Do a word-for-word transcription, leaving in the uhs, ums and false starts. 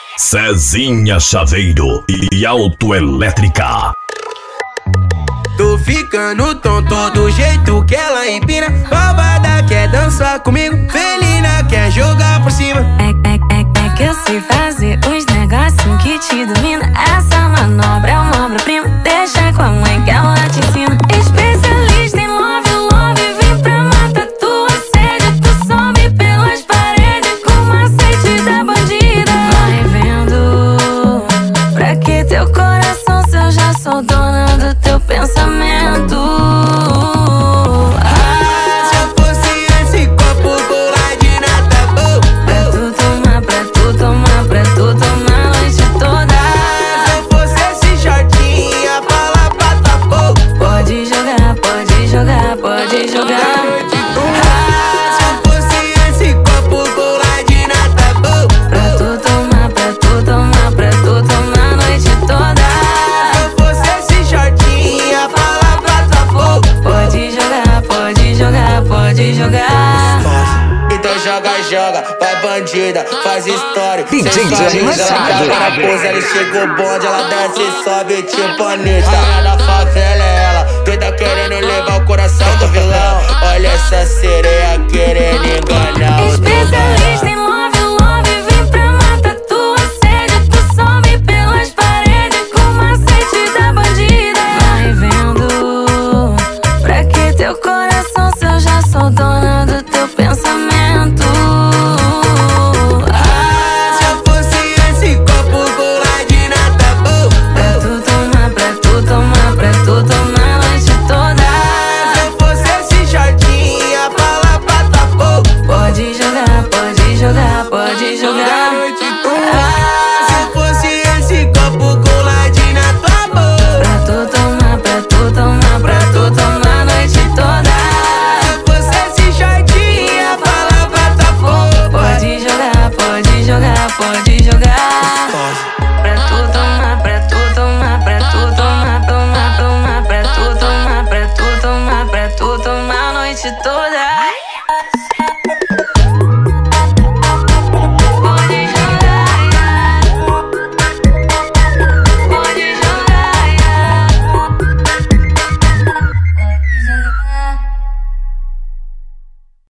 Cezinha Chaveiro e Autoelétrica. Tô ficando tonto do jeito que ela empina. Roubada quer dançar comigo, felina quer jogar por cima. É, é, é, é que eu sei fazer uns negocinhos que te domina. Essa manobra é uma obra-prima. Deixa com a mãe que ela te ensina. Especialista em love, love, vem pra matar tua sede. Tu sobe pelas paredes com o macete da bandida. Vai vendo, pra que teu coração se eu já sou dona do teu pensamento. Ah, se eu fosse esse copo coladinho tá bom. Pra tu tomar, pra tu tomar, pra tu tomar a noite toda. Ah, se eu fosse esse shortinho a falar pra tá bom. Pode jogar, pode jogar, pode jogar. Ah, se eu fosse esse copo coladinho tá bom. Pra tu tomar, pra tu tomar, pra tu tomar a noite toda. Ah, se eu fosse esse shortinho a falar pra tá bom. Pode jogar, pode jogar, pode jogar. Então joga, joga, vai bandida, faz história. D J Zé Machado. Ela pôs, ela chegou bonde, ela desce e sobe tipo Anitta. Rainha da favela é ela, doida querendo levar o coração do vilão. Olha essa sereia querendo enganar o Especialista em love, love, vem pra matar tua sede. Tu sobe pelas paredes com o macete da bandida. Vai vendo, pra que teu coração se eu já sou dona do teu pensamento. Ah, se eu fosse esse copo coladinho tá bom. Pra tu tomar, pra tu tomar, pra tu tomar a noite toda. Ah, se eu fosse esse shortinho a falar pra tá bom. Pode jogar, pode jogar, pode jogar.